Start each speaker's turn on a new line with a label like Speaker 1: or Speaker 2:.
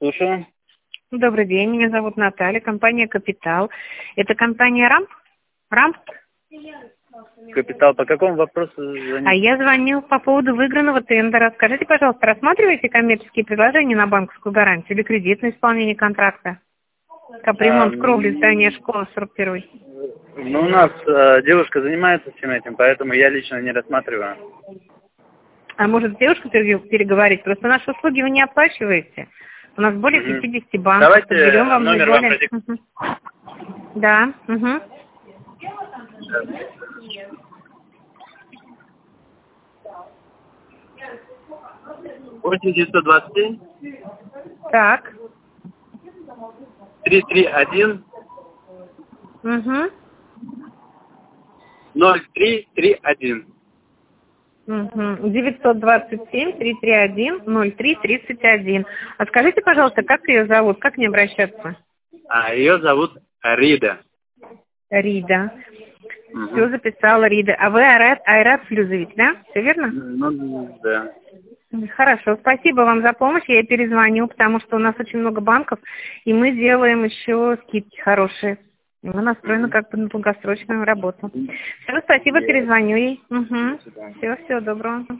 Speaker 1: слушаю.
Speaker 2: Добрый день, меня зовут Наталья, компания «Капитал». Это компания «РАМ»? «РАМ»?
Speaker 1: Капитал, по какому вопросу звоните?
Speaker 2: А я звоню по поводу выигранного тендера. Скажите, пожалуйста, рассматриваете коммерческие предложения на банковскую гарантию или кредитное исполнение контракта? Капремонт кровли здания школы 41-й.
Speaker 1: Ну, у нас девушка занимается всем этим, поэтому я лично не рассматриваю.
Speaker 2: А может, с девушкой переговорить? Просто наши услуги вы не оплачиваете. У нас более 50 банков.
Speaker 1: Давайте
Speaker 2: Подберем вам
Speaker 1: номер
Speaker 2: наиболее...
Speaker 1: вам продиктуйте.
Speaker 2: Да. Угу.
Speaker 1: Восемь 927
Speaker 2: Так.
Speaker 1: 331
Speaker 2: Угу.
Speaker 1: 0331.
Speaker 2: 927-331-0331. А скажите, пожалуйста, как ее зовут? Как мне обращаться?
Speaker 1: Ее зовут Рида.
Speaker 2: Рида. Все записала, Рида. А вы Айрат Флюзович, да? Все верно?
Speaker 1: Ну, да.
Speaker 2: Хорошо, спасибо вам за помощь. Я ей перезвоню, потому что у нас очень много банков, и мы делаем еще скидки хорошие. Мы настроены как бы на долгосрочную работу. Все, спасибо, перезвоню ей. Угу. Всего доброго.